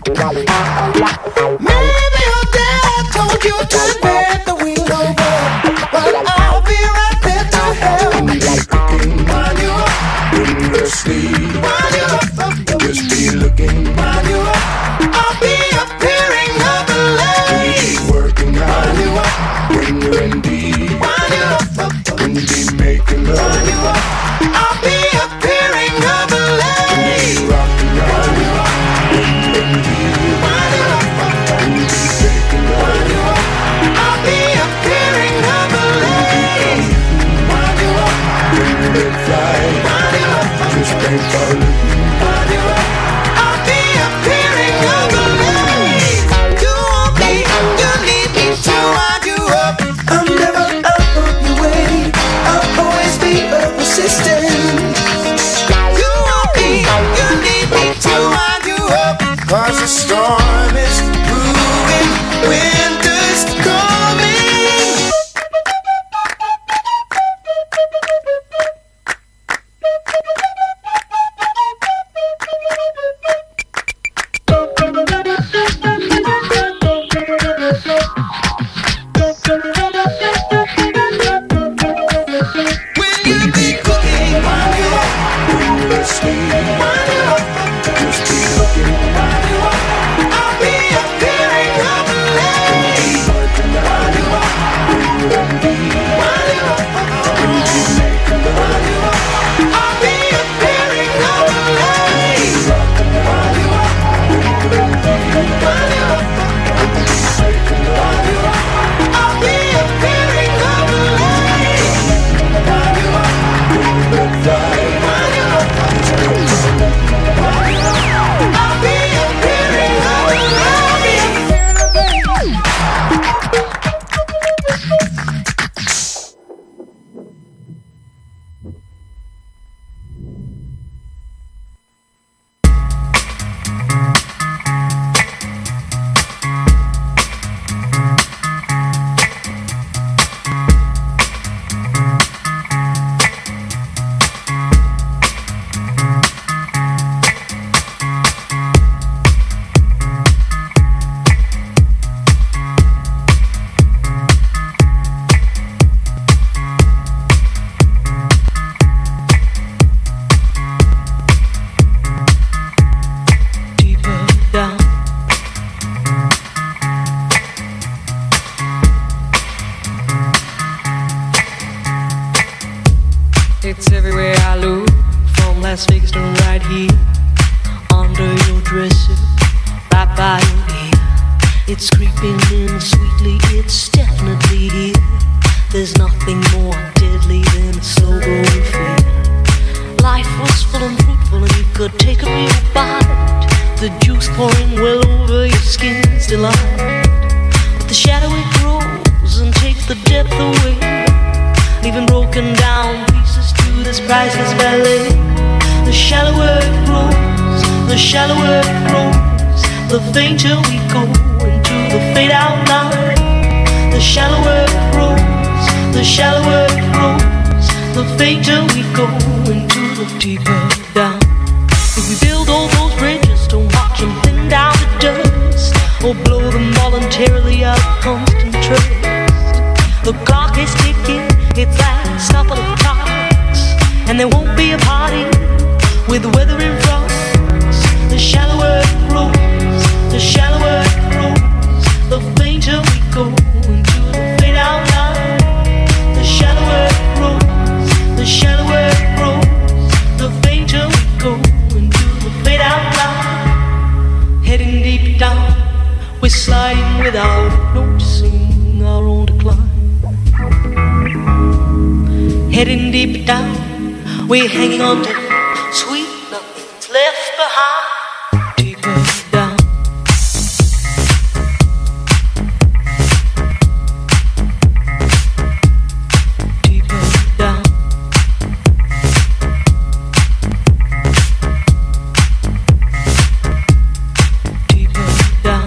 Maybe your dad told you to bend the wheel over, but I'll be right there to help. While you're up, endlessly. While you're up, just be looking. While you're up, I'll be appearing heavily. Working hard. While you're up, when you're in deep. While you're up, when you be making love. While you're up, I'll be appearing heavily. Rocking out. While you're up, when you're in deep. While you're up, when you be making love. While you're up, I'll be appearing heavily. While you're up, when you're fly. While you're up, just ain't falling. While you're up, I'll be appearing heavily. You want me, you need me to wind you up. I'm never out of your way. I'll always be persistent. You want me, you need me to wind you up. 'Cause the storm is brewing, winter's coming. Will you be cooking while you're up? When you're asleep. While you're up, just be looking. While you're up, I'll be appearing heavily. While you're up, when you're in deep. While you're up, when you be making love. While you're up, I'll be appearing heavily. While you're up, when you're in deep. While you're up, when you be making love. While you're up, I'll be appearing heavily. While you're up, when you're fly. While you're up, while you're up, I'll be appearing heavily. Deeper down. It's everywhere I look, from Las Vegas to right here, under your dresser, right by your ear. It's creeping in sweetly, it's definitely here. There's nothing more deadly than a slow growing fear. Life was full and fruitful and you could take a real bite. The juice pouring well over your skin's delight. But the shadow it grows and takes the depth away, leaving broken down pieces to this priceless ballet. The shallower it grows, the shallower it grows, the fainter we go into the fade out line. The shallower it grows, the shallower it grows, the fainter we go into the deeper down. If we build all those bridges, don't watch them thin down to dust, or blow them voluntarily out of constant trust. The clock is ticking, its last couple of clocks, and there won't be a party with the weather in front. The shallower it grows, the shallower it grows, the fainter we go into the fade out line. The shallower it grows, the shallower it grows, the fainter we go into the fade out line. Heading deep down, we're sliding without noticing our own decline. Heading deep down, we're hanging on to sweet nothing's left behind. Deeper down. Deeper down. Deeper down.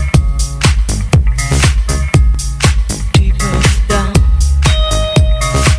Deeper down.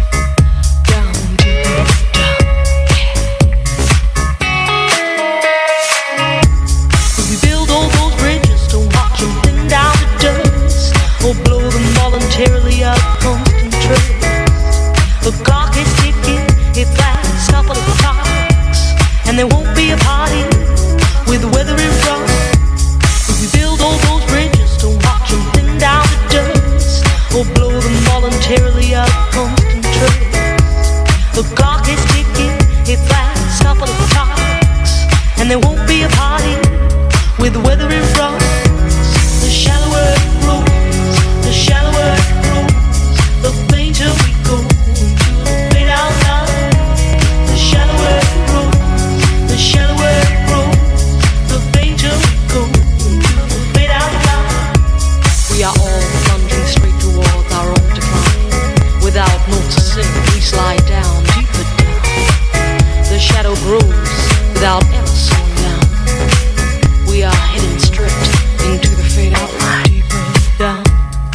and there won't be a party with weather in front. If we build all those bridges to watch them thin down to dust, or blow them voluntarily out of constant trust. The clock is ticking, it's last couple of talks, and there won't be a party with weather in front. The shallower it grows, the shallower it grows, the fainter we go into the fade out line. The shallower it grows, the shallower it grows, the fainter we go into the fade out line. We are all plunging straight towards our own decline. Without noticing, we slide down, deeper down. The shadow grows without ever slowing down. We are heading straight into the fade out line, deeper down.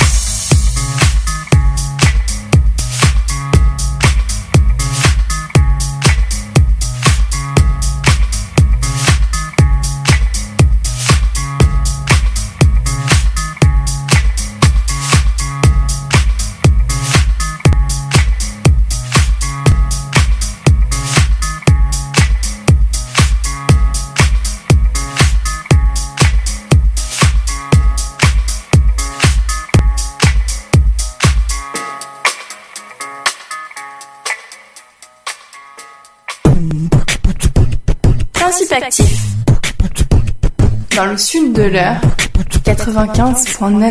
Principe actif. Dans le sud de l'heure, 95.9.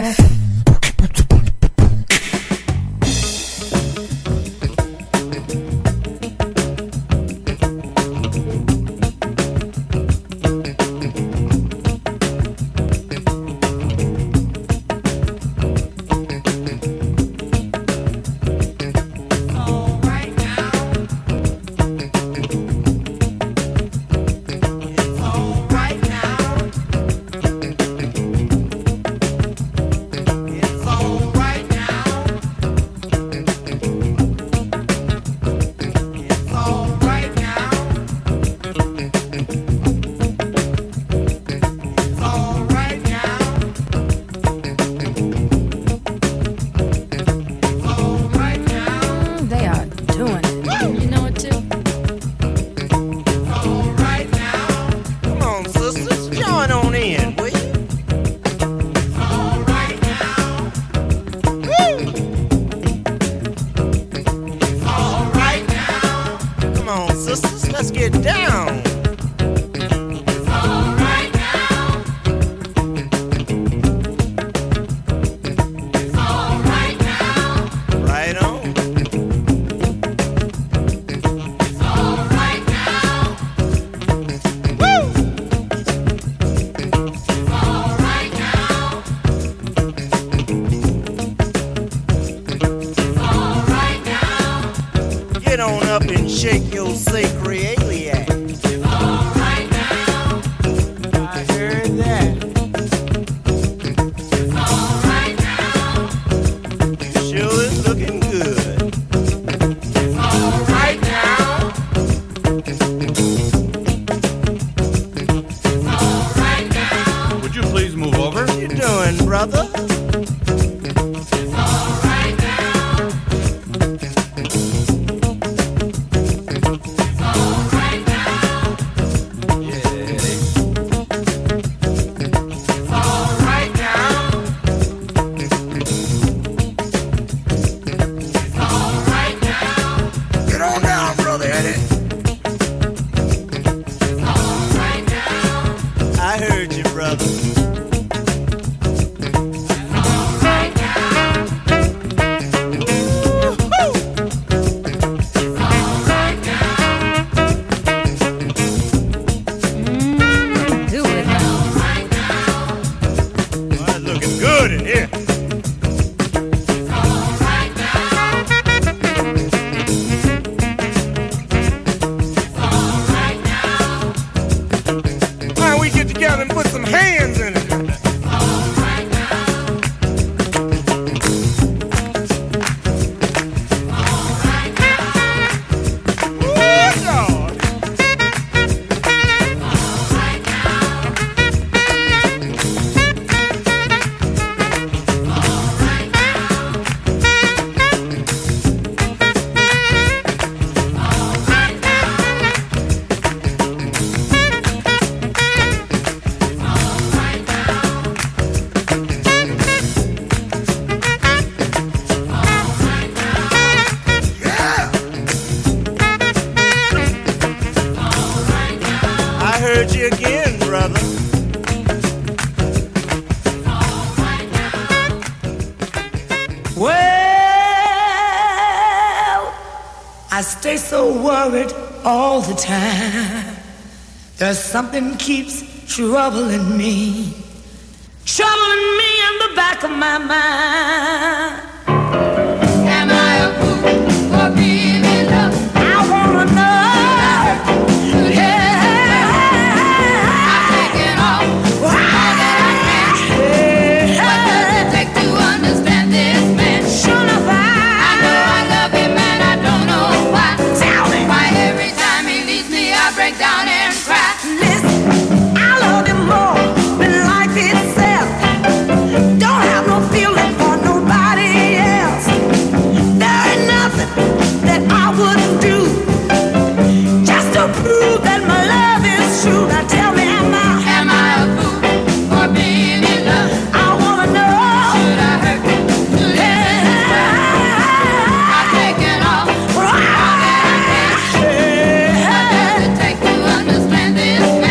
heard you again, brother. Well, I stay so worried all the time. There's something keeps troubling me in the back of my mind. Am I a fool for being in love? I wanna know. I'm taking all that I can. What does it take to understand this man? Sure enough, I know I love him and I don't know why. Tell me why every time he leaves me I break down and cry. Listen, I love him more than life itself. Don't have no feeling for nobody else. There ain't nothing that I wouldn't do just to prove that my love is true. Now tell me, am I a fool for being in love? I wanna know. Should I hurt you? I'm taking all that I can. What does it take to understand this?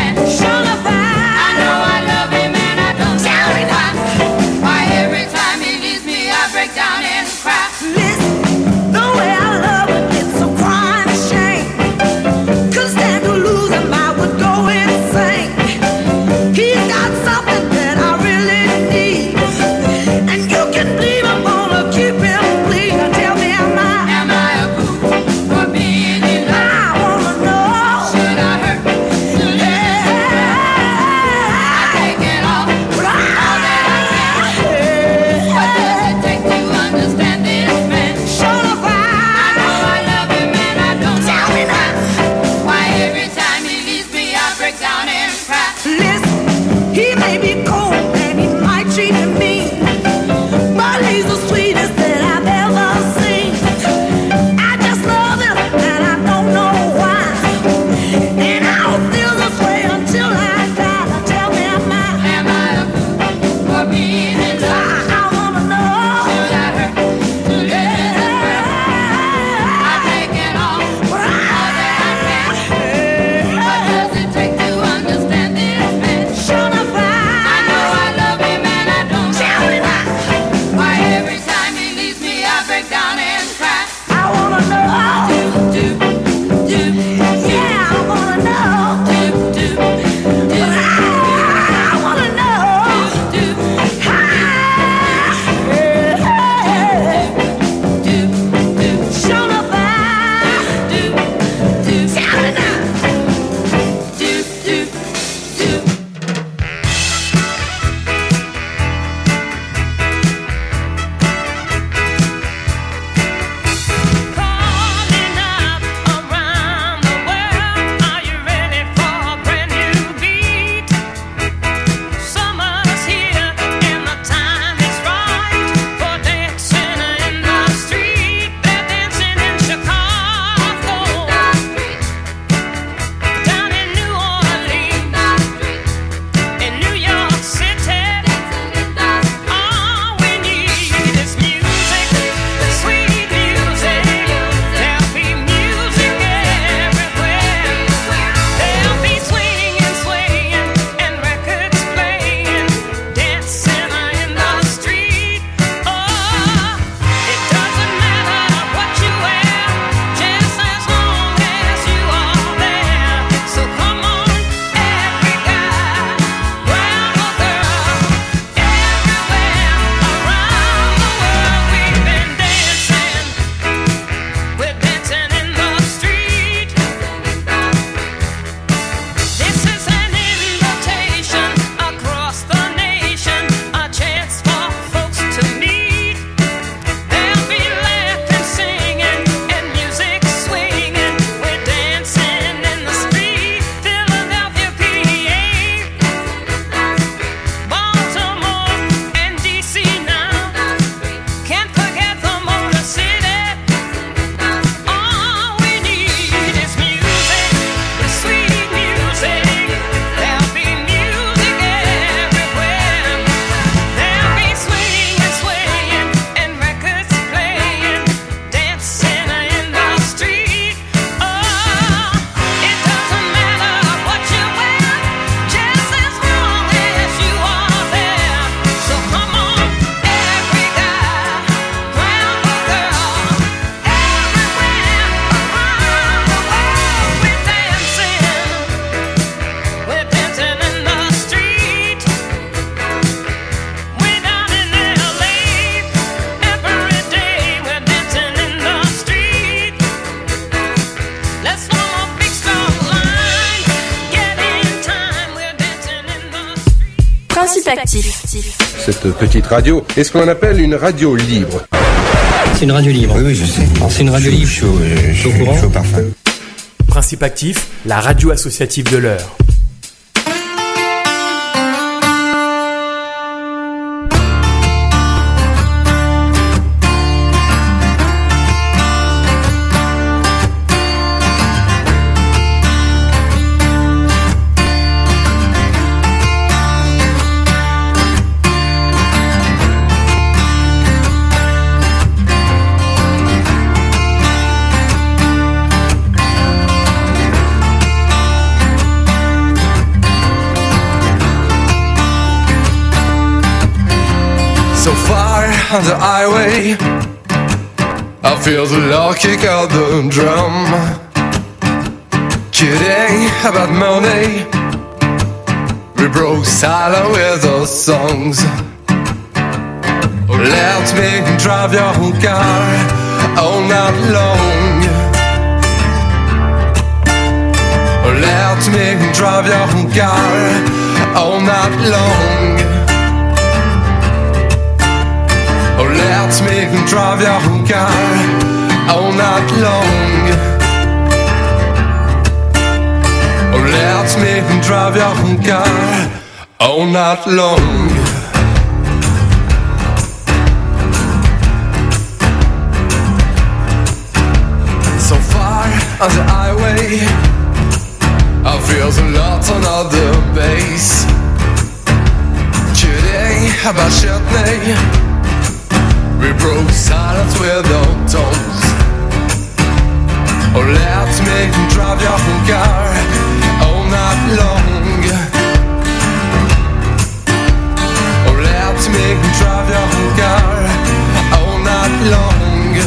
Principe actif. Cette petite radio est ce qu'on appelle une radio libre. C'est une radio libre. Oui, je sais. C'est une radio libre. Chaud parfum. Principe actif, la radio associative de l'heure. On the highway, I feel the loud kick of the drum. Kidding about money, we broke silent with those songs. Let me drive your car all night long. Let me drive your car all night long. Oh, let me drive your car all night long. Oh, let me drive your car all night long. So far on the highway, I feel the lot on the bass. Kidding about Shetney, we broke silence with our tones. Oh, let me drive your car all night long. Oh, let me drive your car all night long.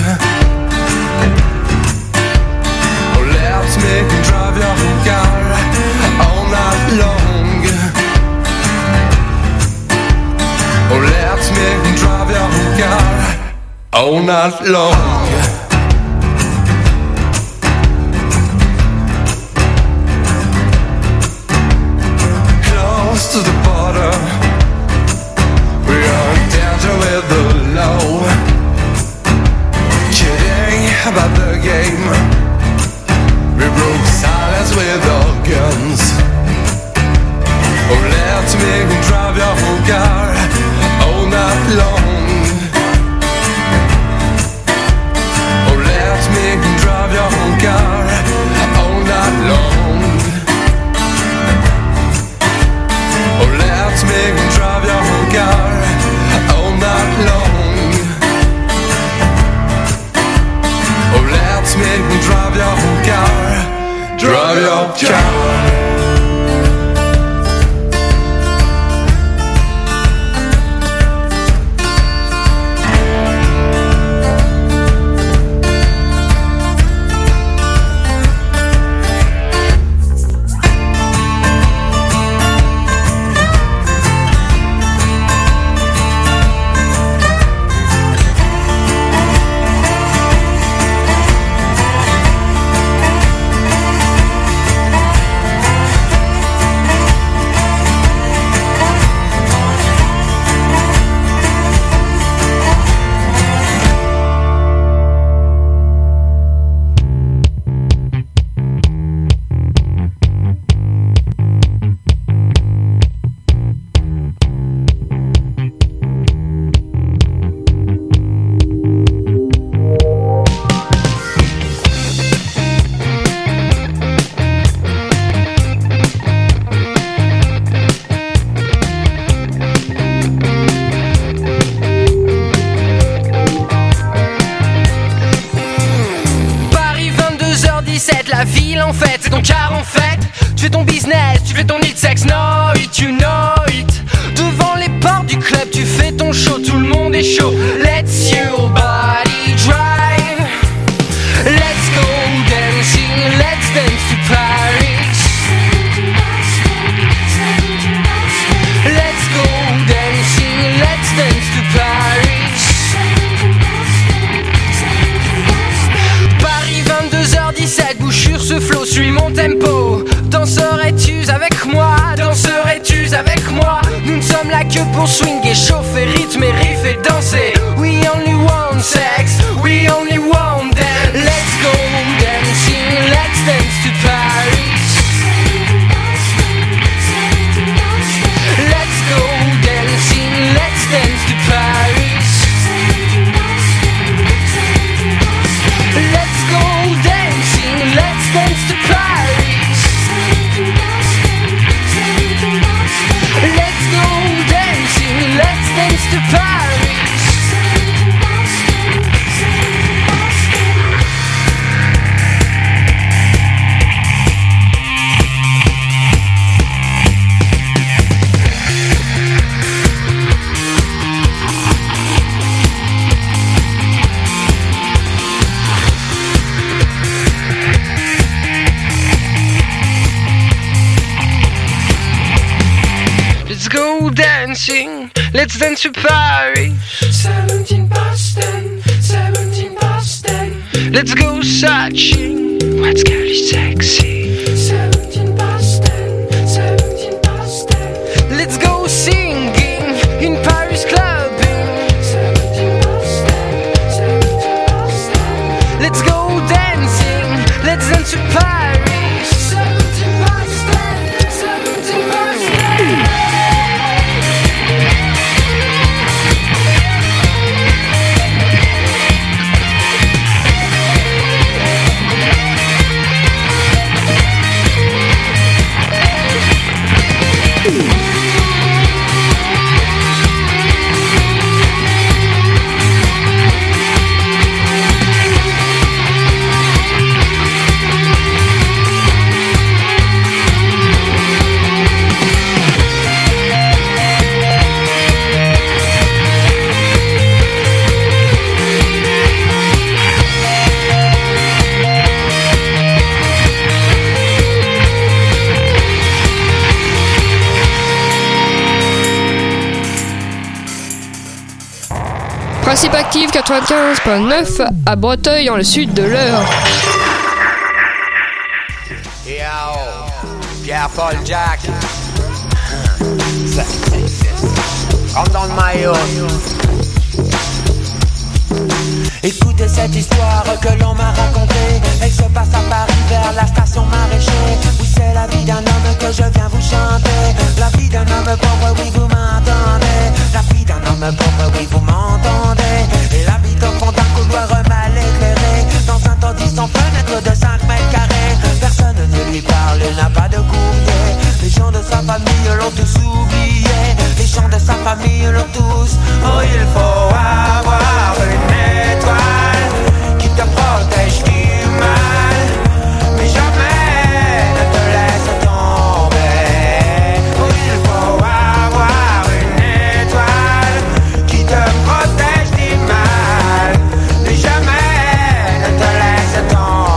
Oh, let me drive your car all night long. Oh, let me drive your car all night long. Close to the border, we are in danger with the law. Kidding about the game, we broke silence with our guns. Oh, let me drive your car all night long. Drive your car all night long. Oh, let me drive your car all night long. Oh, let me drive your car, drive your car. La ville en fait, c'est ton car en fait. Tu fais ton business, tu fais ton hit sex, know it, you know it. Devant les portes du club, tu fais ton show, tout le monde est chaud. Let's your body drive. Let's go dancing, let's dance to Paris. Let's go dancing, let's dance to Paris. Paris 22h17, bouchure ce flow, suis mon tempo. Danserais-tu avec moi? Danserais-tu avec moi? Nous ne sommes la que pour swinguer, chauffer, rythmer, riffer, danser. We only want sex, we only want dance. Let's go dancing, let's dance to Paris. Let's go dancing, let's dance to Paris. Let's go dancing, let's dance to Paris. Let's go dancing, let's dance to Paris. Let's go dancing, let's dance to Paris. 17 Boston, 17 Boston. Let's go searching, what's really sexy. 17 Boston, 17 Boston. Let's go singing in Paris clubbing. 17 Boston, 17 Boston. Let's go dancing, let's dance to Paris. 17 Boston, 17 Boston. Principe actif 95.9 à Breteuil dans le sud de l'Eure. Yo, Pierre-Paul Jack. Rentre dans le maillot. Écoutez cette histoire que l'on m'a racontée. Elle se passe à Paris vers la station Maraîcher. Oui, c'est la vie d'un homme que je viens vous chanter. La vie d'un homme pauvre, oui, vous m'entendez. La vie d'un homme pauvre, oui, vous m'entendez. Il habite au fond d'un couloir mal éclairé, dans un taudis sans fenêtre de 5 mètres carrés. Personne ne lui parle, il n'a pas de courrier. Les gens de sa famille l'ont tous oublié. Les gens de sa famille l'ont tous. Oh, il faut avoir une étoile qui te protège du mal, mais jamais ne te laisse tomber. Oh, il faut avoir une étoile qui te protège du mal, mais jamais ne te laisse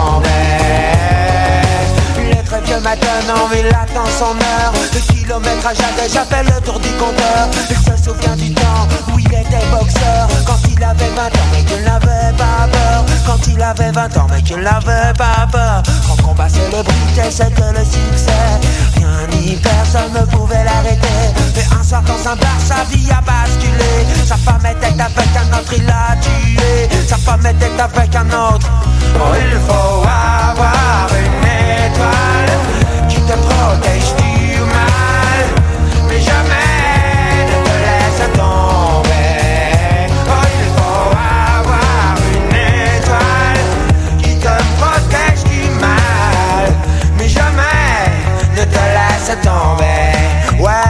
tomber. Il est très vieux maintenant, mais il attend son heure. Le kilométrage a déjà fait le tour du compteur. Il se souvient du temps où il était boxeur, quand il avait 20 ans mais qu'il n'avait pas peur. Quand il avait 20 ans mais qu'il n'avait pas peur. Quand combat célébrité c'était le succès, rien ni personne ne pouvait l'arrêter. Mais un soir dans un bar sa vie a basculé. Sa femme était avec un autre, il l'a tué. Sa femme était avec un autre. Oh, il faut avoir une étoile qui te protège du mal, mais jamais ne te laisse tomber. Oh, il faut avoir une étoile qui te protège du mal, mais jamais ne te laisse tomber. Ouais.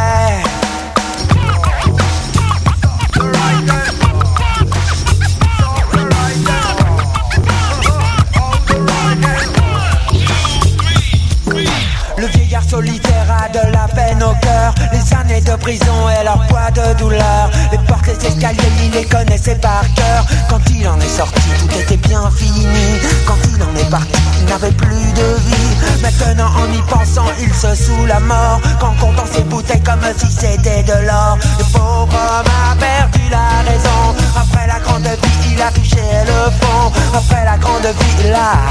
Le vieillard solitaire a de la peine au cœur. Les années de prison et leur poids de douleur. Les portes, les escaliers, il les connaissait par cœur. Quand il en est sorti, tout était bien fini. Quand il en est parti, il n'avait plus de vie. Maintenant en y pensant, il se saoule la mort. Qu'en comptant ses bouteilles comme si c'était de l'or. Le pauvre homme a perdu la raison. Après la grande vie, il a touché le fond. Après la grande vie, il a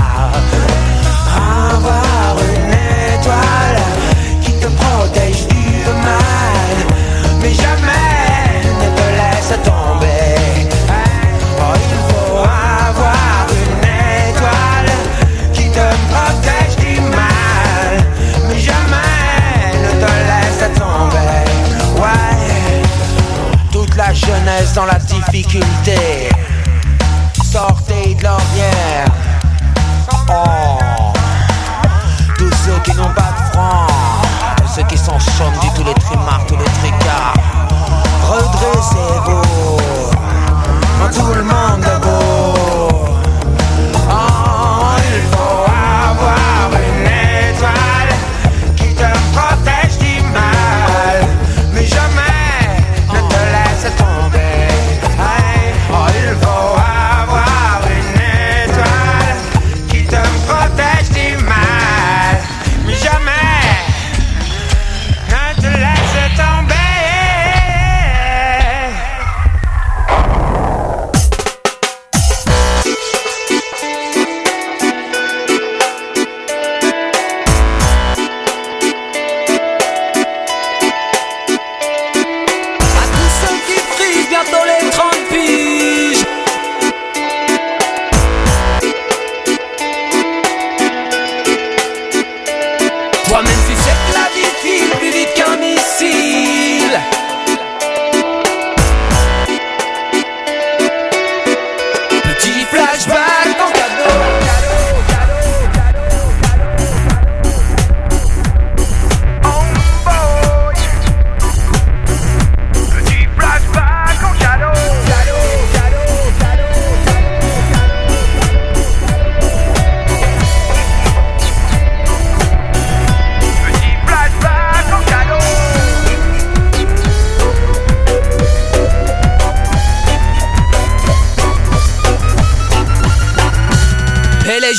avoir une étoile qui te protège du mal, mais jamais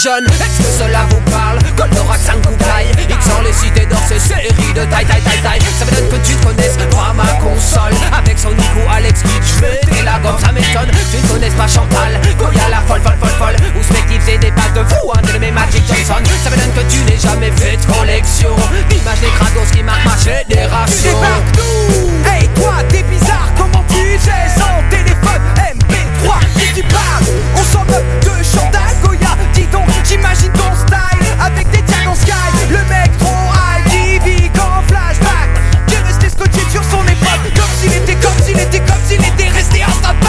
jeunes, est-ce que cela vous parle? Goldorak 5 coupailles, X dans les cités d'or, ces séries de taille. Ça m'étonne que tu ne connaisses pas ma console. Avec son Nico, Alex Kidd, j'mets la gomme, ça m'étonne. Tu ne connaisses pas Chantal, Goya la folle. Ou Spective, c'est des pattes de fou, un de mes Magic Johnson. Ça m'étonne que tu n'aies jamais fait de collection d'images des crados qui marquent ma génération. Tu débarques nous. Hey toi, t'es bizarre, comment tu fais sans téléphone MP3? Qui tu parles? On s'en moque de Chantal, Goya. Dis donc, j'imagine ton style avec des tags en sky. Le mec trop high qui vit qu'en flashback, qui est resté scotché sur son époque, comme s'il était resté en stand-by.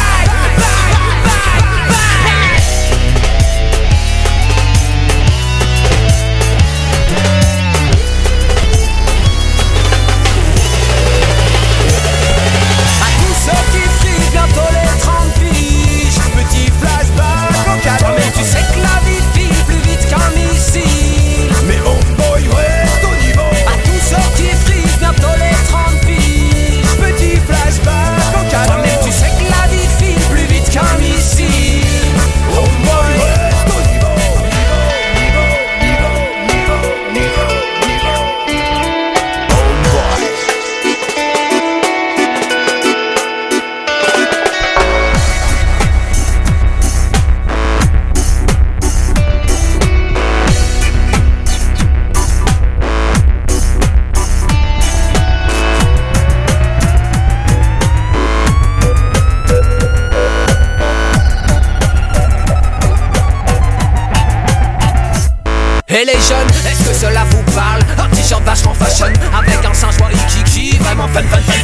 Et les jeunes, est-ce que cela vous parle? Un t-shirt vachement fashion avec un singe qui vraiment fun.